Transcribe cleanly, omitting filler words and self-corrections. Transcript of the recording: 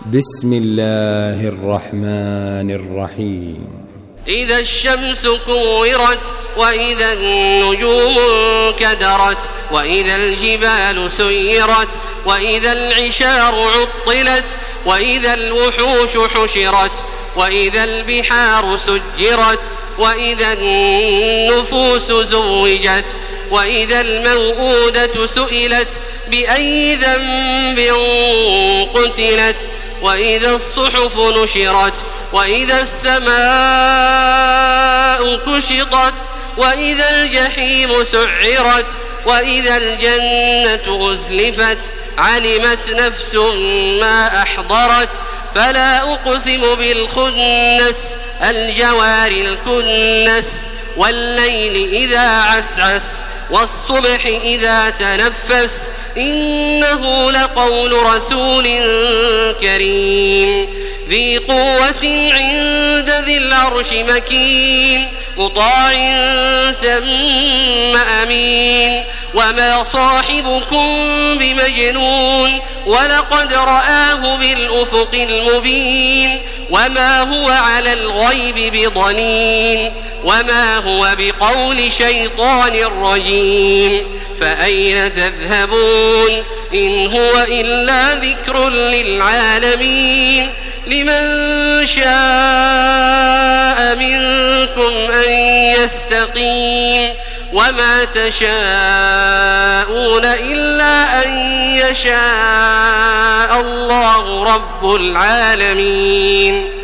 بسم الله الرحمن الرحيم. إذا الشمس كورت وإذا النجوم انكدرت وإذا الجبال سيرت وإذا العشار عطلت وإذا الوحوش حشرت وإذا البحار سجرت وإذا النفوس زوجت وإذا الموءودة سئلت بأي ذنب قتلت وإذا الصحف نشرت وإذا السماء كشطت وإذا الجحيم سعرت وإذا الجنة أزلفت علمت نفس ما أحضرت فلا أقسم بالخنس الجوار الكنس والليل إذا عسعس والصبح إذا تنفس إنه لقول رسول كريم ذي قوة عند ذي العرش مكين مطاع ثم أمين وما صاحبكم بمجنون ولقد رآه بالأفق المبين وما هو على الغيب بضنين وما هو بقول شيطان رجيم فأين تذهبون إن هو إلا ذكر للعالمين لمن شاء منكم أن يستقيم وما تشاءون إلا أن يشاء الله رب العالمين.